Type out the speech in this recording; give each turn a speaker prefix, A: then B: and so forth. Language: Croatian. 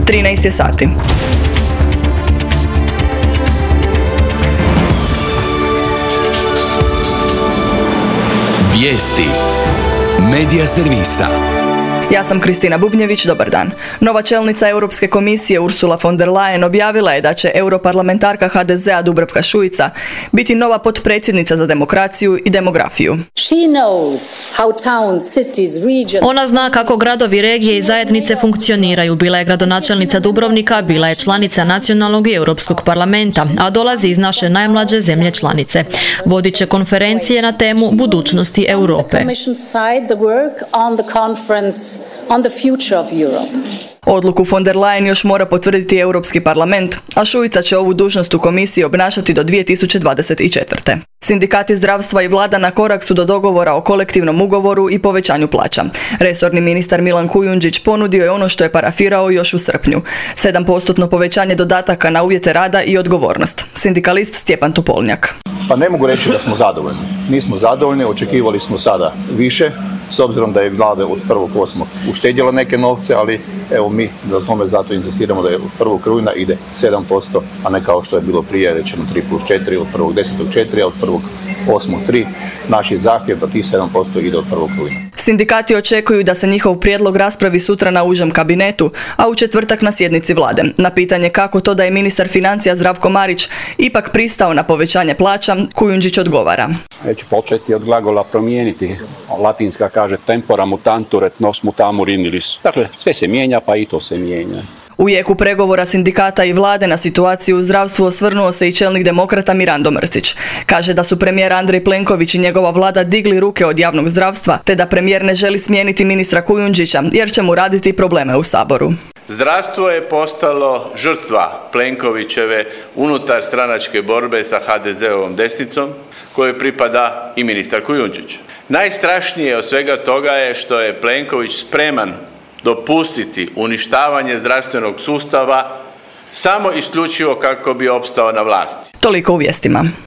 A: 13 je sati.
B: Vijesti Medija servisa.
A: Ja sam Kristina Bubnjević, dobar dan. Nova čelnica Europske komisije Ursula von der Leyen objavila je da će europarlamentarka HDZ-a Dubravka Šuica biti nova potpredsjednica za demokraciju i demografiju.
C: Ona zna kako gradovi, regije i zajednice funkcioniraju. Bila je gradonačelnica Dubrovnika, bila je članica nacionalnog i Europskog parlamenta, a dolazi iz naše najmlađe zemlje članice. Vodit će konferencije na temu budućnosti Europe.
A: Odluku von der Leyen još mora potvrditi Europski parlament, a Šuica će ovu dužnost u komisiji obnašati do 2024. Sindikati zdravstva i vlada na korak su do dogovora o kolektivnom ugovoru i povećanju plaća. Resorni ministar Milan Kujundžić ponudio je ono što je parafirao još u srpnju. 7% povećanje dodataka na uvjete rada i odgovornost. Sindikalist Stjepan Topolnjak.
D: Pa ne mogu reći da smo zadovoljni. Nismo zadovoljni, očekivali smo sada više, s obzirom da je vlada od 1.8. uštedjela neke novce, ali evo mi za tome zato insistiramo da je od 1. rujna ide 7%, a ne kao što je bilo prije, rečeno 3+4, od 1.10. 4, a od 1.8. 3. Naš je zahtjev da tih 7% ide od 1. rujna.
A: Sindikati očekuju da se njihov prijedlog raspravi sutra na užem kabinetu, a u četvrtak na sjednici vlade. Na pitanje kako to da je ministar financija Zdravko Marić ipak pristao na povećanje plaća, Kujundžić odgovara.
E: Već početi od glagola promijeniti. Latinska kaže tempora mutantur et nos mutamur in illis. Dakle, sve se mijenja, pa i to se mijenja.
A: U jeku pregovora sindikata i vlade na situaciju u zdravstvu osvrnuo se i čelnik demokrata Mirando Mrsić. Kaže da su premijer Andrej Plenković i njegova vlada digli ruke od javnog zdravstva, te da premijer ne želi smijeniti ministra Kujundžića jer će mu raditi probleme u Saboru.
F: Zdravstvo je postalo žrtva Plenkovićeve unutar stranačke borbe sa HDZ-ovom desnicom, kojoj pripada i ministar Kujundžić. Najstrašnije od svega toga je što je Plenković spreman dopustiti uništavanje zdravstvenog sustava samo isključivo kako bi opstao na vlasti.
A: Toliko u vijestima.